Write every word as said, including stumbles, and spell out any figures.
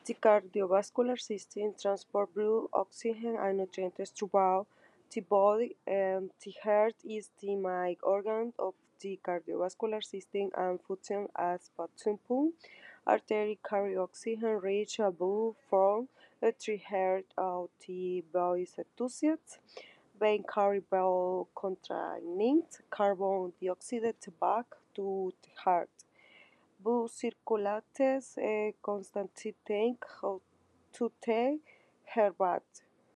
The cardiovascular system transports blood, oxygen, and nutrients throughout the body, and the heart is the main organ of the cardiovascular system and functions as bottom pump. Arteries carry oxygen-rich blood from the heart to the body's tissues. Veins carry blood containing carbon dioxide back to the heart. Blood circulates uh, constantly to the heart.